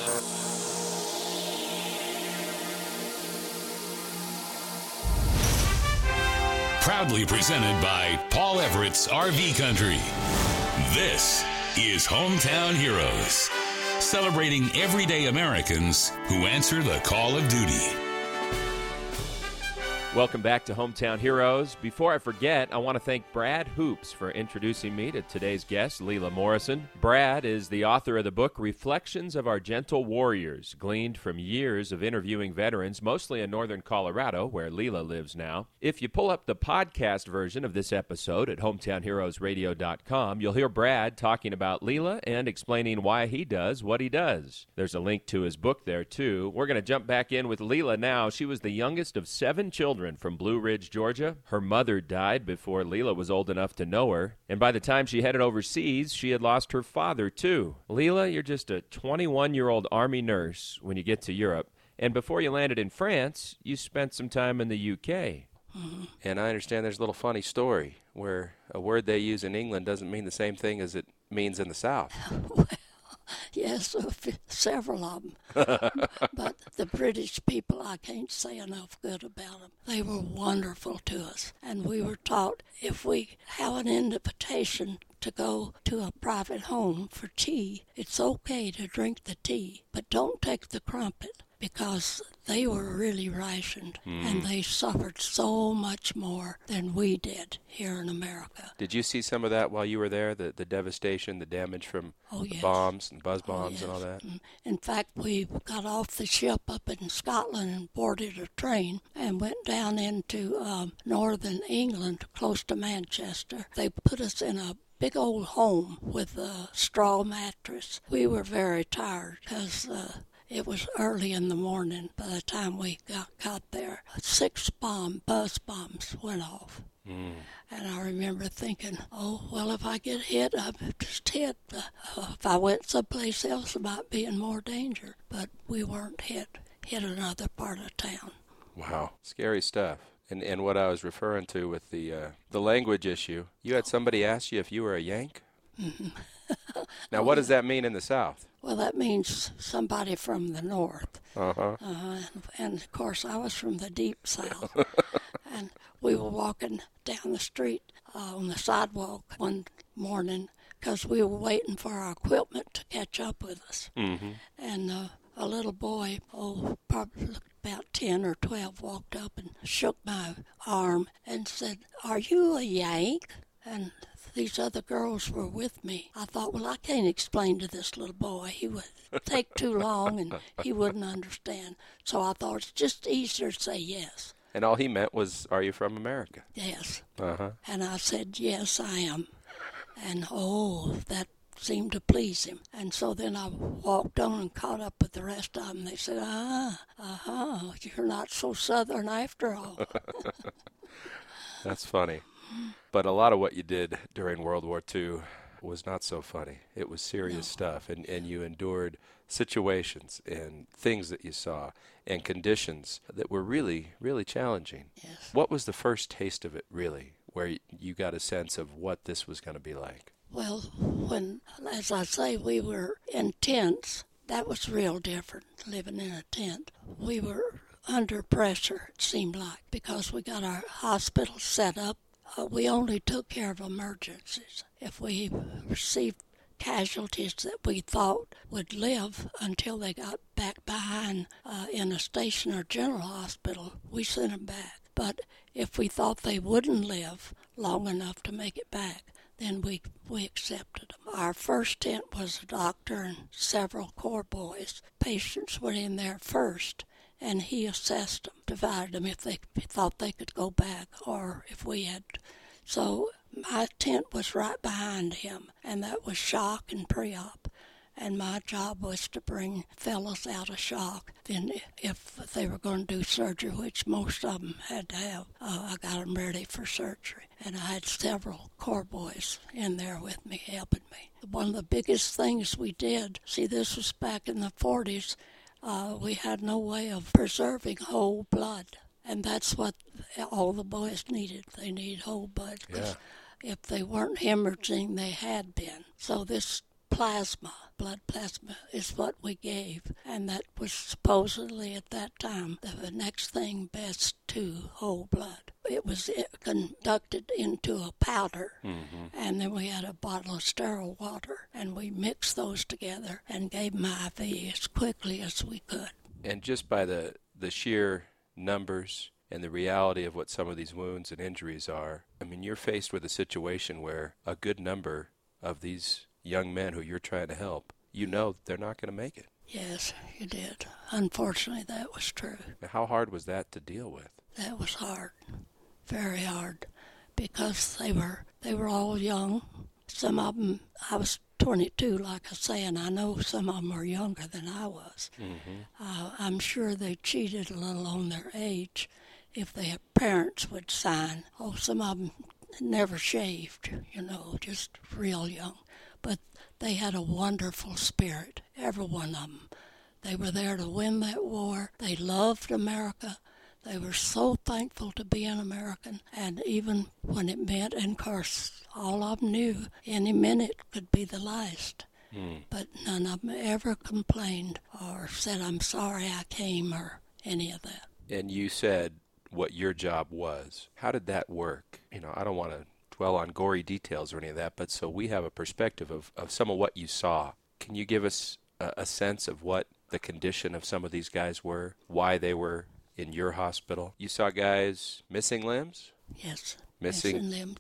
Proudly presented by Paul Everett's RV Country. This is Hometown Heroes, celebrating everyday Americans who answer the call of duty. Welcome back to Hometown Heroes. Before I forget, I want to thank Brad Hoops for introducing me to today's guest, Leila Morrison. Brad is the author of the book Reflections of Our Gentle Warriors, gleaned from years of interviewing veterans, mostly in northern Colorado, where Leila lives now. If you pull up the podcast version of this episode at hometownheroesradio.com, you'll hear Brad talking about Leila and explaining why he does what he does. There's a link to his book there, too. We're going to jump back in with Leila now. She was the youngest of 7 children from Blue Ridge, Georgia. Her mother died before Leila was old enough to know her, and by the time she headed overseas, she had lost her father, too. Leila, you're just a 21-year-old Army nurse when you get to Europe, and before you landed in France, you spent some time in the UK. Mm-hmm. And I understand there's a little funny story where a word they use in England doesn't mean the same thing as it means in the South. Well, yes, several of them. But the British people, I can't say enough good about them. They were wonderful to us. And we were taught if we have an invitation to go to a private home for tea, it's okay to drink the tea, but don't take the crumpet, because they were really rationed, and they suffered so much more than we did here in America. Did you see some of that while you were there, the devastation, the damage from the bombs and buzz bombs and all that? In fact, we got off the ship up in Scotland and boarded a train and went down into northern England, close to Manchester. They put us in a big old home with a straw mattress. We were very tired because it was early in the morning by the time we got there. 6 buzz bombs went off. And I remember thinking, oh, well, if I get hit, I'm just hit. If I went someplace else, it might be in more danger. But we weren't hit another part of town. Wow. Scary stuff. And what I was referring to with the language issue, you had somebody ask you if you were a Yank? Mm-hmm. Now, what does that mean in the South? Well, that means somebody from the North. Uh-huh. And, of course, I was from the deep South. And we were walking down the street on the sidewalk one morning because we were waiting for our equipment to catch up with us. Mm-hmm. And a little boy, probably about 10 or 12, walked up and shook my arm and said, "Are you a Yank?" And these other girls were with me. I thought, well, I can't explain to this little boy. He would take too long and he wouldn't understand. So I thought it's just easier to say yes. And all he meant was, are you from America? Yes. Uh-huh. And I said, yes, I am. And, that seemed to please him. And so then I walked on and caught up with the rest of them. They said, you're not so Southern after all. That's funny. But a lot of what you did during World War II was not so funny. It was serious stuff, and you endured situations and things that you saw and conditions that were really, really challenging. Yes. What was the first taste of it, really, where you got a sense of what this was going to be like? Well, when, as I say, we were in tents, that was real different, living in a tent. We were under pressure, it seemed like, because we got our hospital set up. We only took care of emergencies. If we received casualties that we thought would live until they got back behind in a station or general hospital, we sent them back. But if we thought they wouldn't live long enough to make it back, then we accepted them. Our first tent was a doctor and several Corps boys. Patients went in there first, and he assessed them, divided them if they thought they could go back or if we had. So my tent was right behind him, and that was shock and pre-op. And my job was to bring fellows out of shock. Then if they were going to do surgery, which most of them had to have, I got them ready for surgery. And I had several Corps boys in there with me, helping me. One of the biggest things we did, this was back in the 40s, we had no way of preserving whole blood. And that's what all the boys needed. They needed whole blood. Yeah. If they weren't hemorrhaging, they had been. So this plasma. Blood plasma is what we gave, and that was supposedly at that time the next thing best to whole blood. It was conducted into a powder, and then we had a bottle of sterile water, and we mixed those together and gave them IV as quickly as we could. And just by the sheer numbers and the reality of what some of these wounds and injuries are, I mean, you're faced with a situation where a good number of these young men who you're trying to help, you know they're not going to make it. Yes, you did. Unfortunately, that was true. Now, how hard was that to deal with? That was hard, very hard, because they were all young. Some of them, I was 22, like I say, and I know some of them were younger than I was. I'm sure they cheated a little on their age if their parents would sign. Oh, some of them never shaved, just real young. But they had a wonderful spirit, every one of them. They were there to win that war. They loved America. They were so thankful to be an American, and even when it meant, and of course, all of them knew any minute could be the last. But none of them ever complained or said, I'm sorry I came, or any of that. And you said what your job was. How did that work? I don't want to dwell on gory details or any of that, but so we have a perspective of some of what you saw. Can you give us a sense of what the condition of some of these guys were, why they were in your hospital? You saw guys missing limbs? Yes, missing limbs.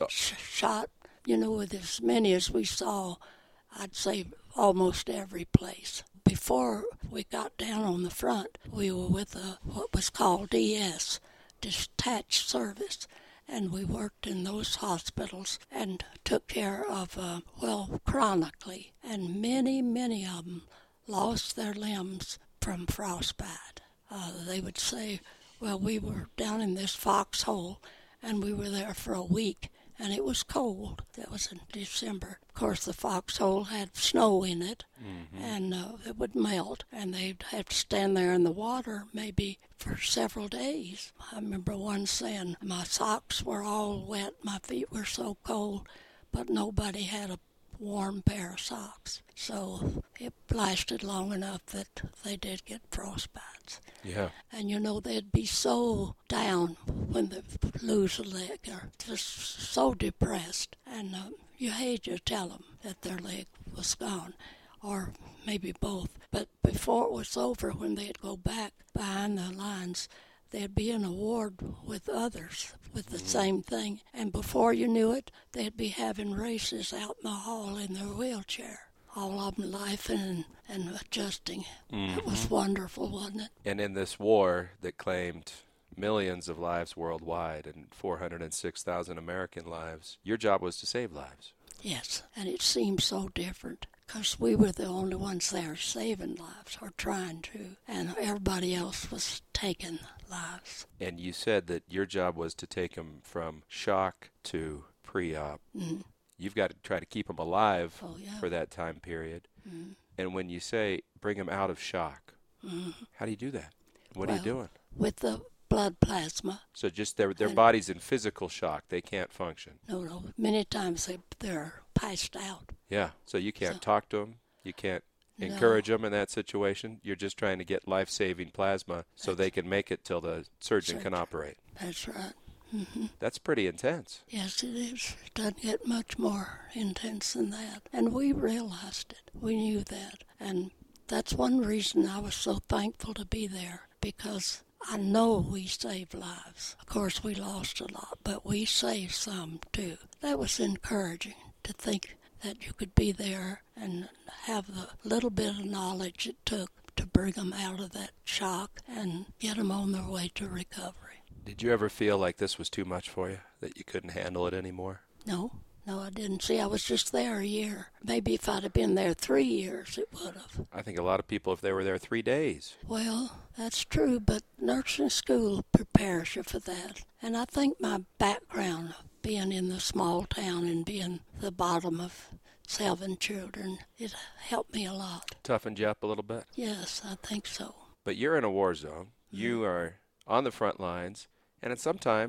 Shot, with as many as we saw, I'd say almost every place. Before we got down on the front, we were with what was called DS, Detached Service, and we worked in those hospitals and took care of, chronically, and many, many of them lost their limbs from frostbite. They would say, well, we were down in this foxhole, and we were there for a week, and it was cold. That was in December. Of course, the foxhole had snow in it, and it would melt, and they'd have to stand there in the water maybe for several days. I remember one saying, my socks were all wet, my feet were so cold, but nobody had a warm pair of socks. So it lasted long enough that they did get frostbites. Yeah. And they'd be so down when they lose a leg, or just so depressed. And you hate to tell them that their leg was gone, or maybe both. But before it was over, when they'd go back behind the lines, they'd be in a ward with others with the same thing. And before you knew it, they'd be having races out in the hall in their wheelchair. All of them laughing and adjusting. It was wonderful, wasn't it? And in this war that claimed millions of lives worldwide and 406,000 American lives, your job was to save lives. Yes, and it seemed so different, because we were the only ones there saving lives, or trying to, and everybody else was taking lives. And you said that your job was to take them from shock to pre-op. You've got to try to keep them alive for that time period. And when you say bring them out of shock, how do you do that? What are you doing? With the blood plasma. So just their body's in physical shock. They can't function. No. Many times they're passed out. Yeah. So you can't talk to them. You can't encourage them in that situation. You're just trying to get life-saving plasma so they can make it till the surgeon can operate. That's right. That's pretty intense. Yes, it is. It doesn't get much more intense than that. And we realized it. We knew that. And that's one reason I was so thankful to be there, because I know we saved lives. Of course, we lost a lot, but we saved some, too. That was encouraging to think that you could be there and have the little bit of knowledge it took to bring them out of that shock and get them on their way to recovery. Did you ever feel like this was too much for you, that you couldn't handle it anymore? No, I didn't. See, I was just there a year. Maybe if I'd have been there 3 years, it would have. I think a lot of people, if they were there 3 days. Well, that's true, but nursing school prepares you for that. And I think my background, being in the small town and being the bottom of 7 children, it helped me a lot. Toughened you up a little bit? Yes, I think so. But you're in a war zone. You are on the front lines, and it's sometimes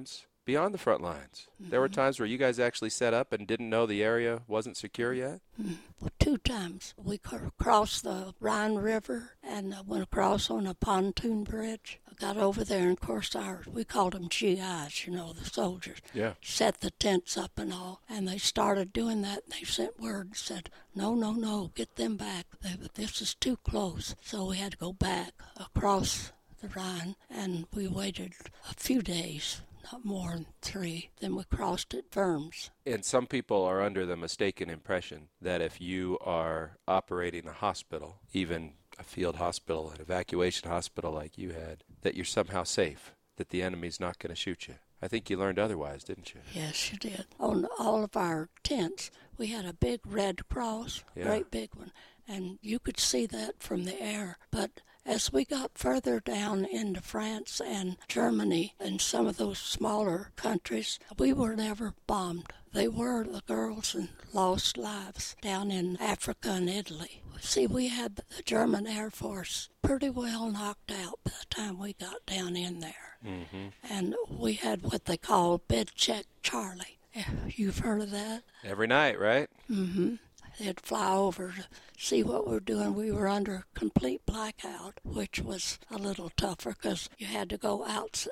beyond the front lines. There were times where you guys actually set up and didn't know the area wasn't secure yet? Well, 2 times. We crossed the Rhine River and went across on a pontoon bridge. I got over there, and of course, we called them GIs, the soldiers. Yeah. Set the tents up and all. And they started doing that, and they sent word and said, no, get them back. This is too close. So we had to go back across the Rhine, and we waited a few days, not more than 3. Then we crossed at Worms. And some people are under the mistaken impression that if you are operating a hospital, even a field hospital, an evacuation hospital like you had, that you're somehow safe, that the enemy's not going to shoot you. I think you learned otherwise, didn't you? Yes, you did. On all of our tents, we had a big red cross, great big one, and you could see that from the air. But as we got further down into France and Germany and some of those smaller countries, we were never bombed. They were, the girls, and lost lives down in Africa and Italy. See, we had the German Air Force pretty well knocked out by the time we got down in there. Mm-hmm. And we had what they call Bed Check Charlie. You've heard of that? Every night, right? Mm-hmm. They'd fly over to see what we were doing. We were under complete blackout, which was a little tougher because you had to go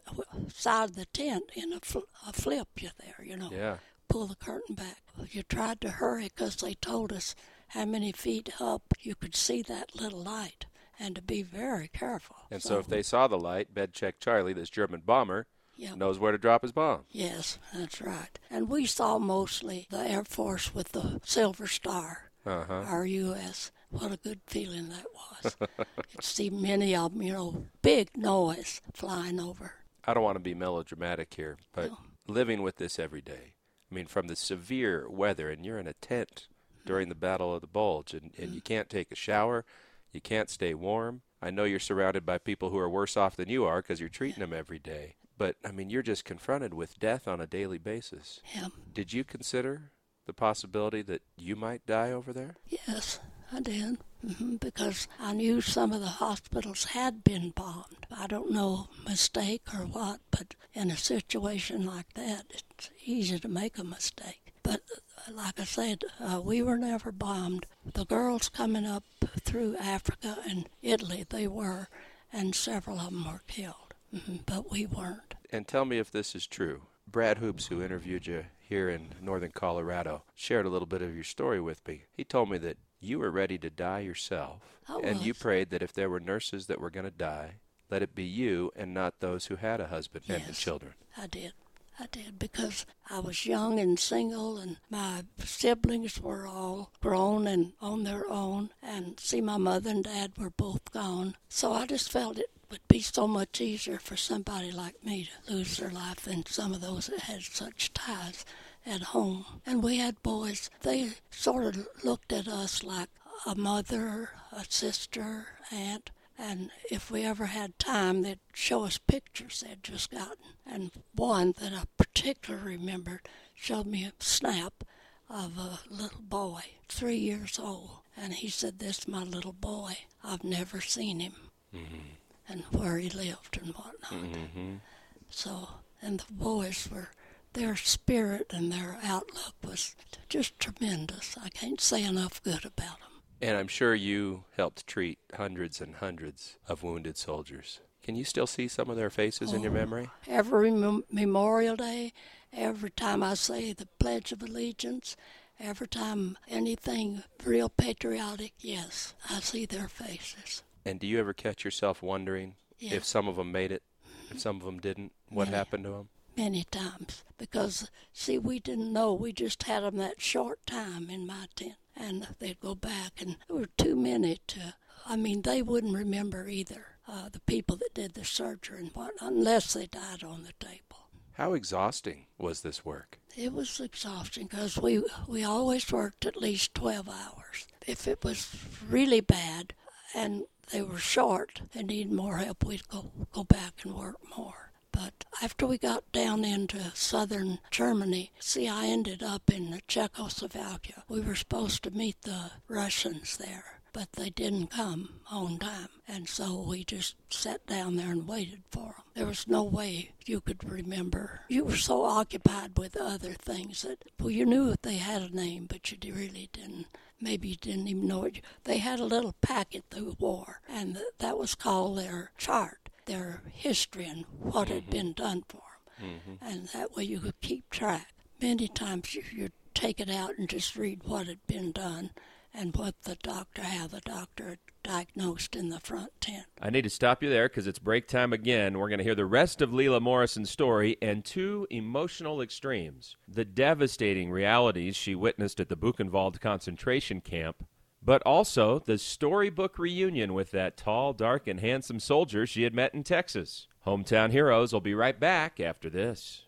outside the tent in a flip you there, Yeah. Pull the curtain back. You tried to hurry because they told us how many feet up you could see that little light and to be very careful. And so if they saw the light, Bed Check Charlie, this German bomber, Yep. knows where to drop his bomb. Yes, that's right. And we saw mostly the Air Force with the Silver Star, our U.S. What a good feeling that was. You'd see many of them, big noise flying over. I don't want to be melodramatic here, but living with this every day, I mean, from the severe weather, and you're in a tent during the Battle of the Bulge, and you can't take a shower, you can't stay warm. I know you're surrounded by people who are worse off than you are because you're treating them every day. But, I mean, you're just confronted with death on a daily basis. Yeah. Did you consider the possibility that you might die over there? Yes, I did. Because I knew some of the hospitals had been bombed. I don't know, mistake or what, but in a situation like that, it's easy to make a mistake. But like I said, we were never bombed. The girls coming up through Africa and Italy, they were, and several of them were killed. But we weren't. And tell me if this is true. Brad Hoops, who interviewed you here in northern Colorado, shared a little bit of your story with me. He told me that you were ready to die yourself, and you prayed that if there were nurses that were going to die, let it be you and not those who had a husband and children. I did, because I was young and single, and my siblings were all grown and on their own, and my mother and dad were both gone. So I just felt it would be so much easier for somebody like me to lose their life than some of those that had such ties at home. And we had boys. They sort of looked at us like a mother, a sister, aunt. And if we ever had time, they'd show us pictures they'd just gotten. And one that I particularly remembered showed me a snap of a little boy, 3 years old. And he said, "This is my little boy. I've never seen him." Mm-hmm. And where he lived and whatnot. Mm-hmm. So, and the boys their spirit and their outlook was just tremendous. I can't say enough good about them. And I'm sure you helped treat hundreds and hundreds of wounded soldiers. Can you still see some of their faces in your memory? Every Memorial Day, every time I say the Pledge of Allegiance, every time anything real patriotic, yes, I see their faces. And do you ever catch yourself wondering if some of them made it, if some of them didn't? What happened to them? Many times. Because, we didn't know. We just had them that short time in my tent. And they'd go back, and there were too many they wouldn't remember either, the people that did the surgery and whatnot, unless they died on the table. How exhausting was this work? It was exhausting because we always worked at least 12 hours. If it was really bad and they were short and needed more help, we'd go back and work more. But after we got down into southern Germany, I ended up in Czechoslovakia. We were supposed to meet the Russians there, but they didn't come on time. And so we just sat down there and waited for them. There was no way you could remember. You were so occupied with other things that, well, you knew that they had a name, but you really didn't. Maybe you didn't even know it. They had a little packet they wore, and that was called their chart, their history and what had been done for them. And that way you could keep track. Many times you'd take it out and just read what had been done and how the doctor had diagnosed in the front tent. I need to stop you there because it's break time again. We're going to hear the rest of Leila Morrison's story and two emotional extremes: the devastating realities she witnessed at the Buchenwald concentration camp, but also the storybook reunion with that tall, dark, and handsome soldier she had met in Texas. Hometown Heroes will be right back after this.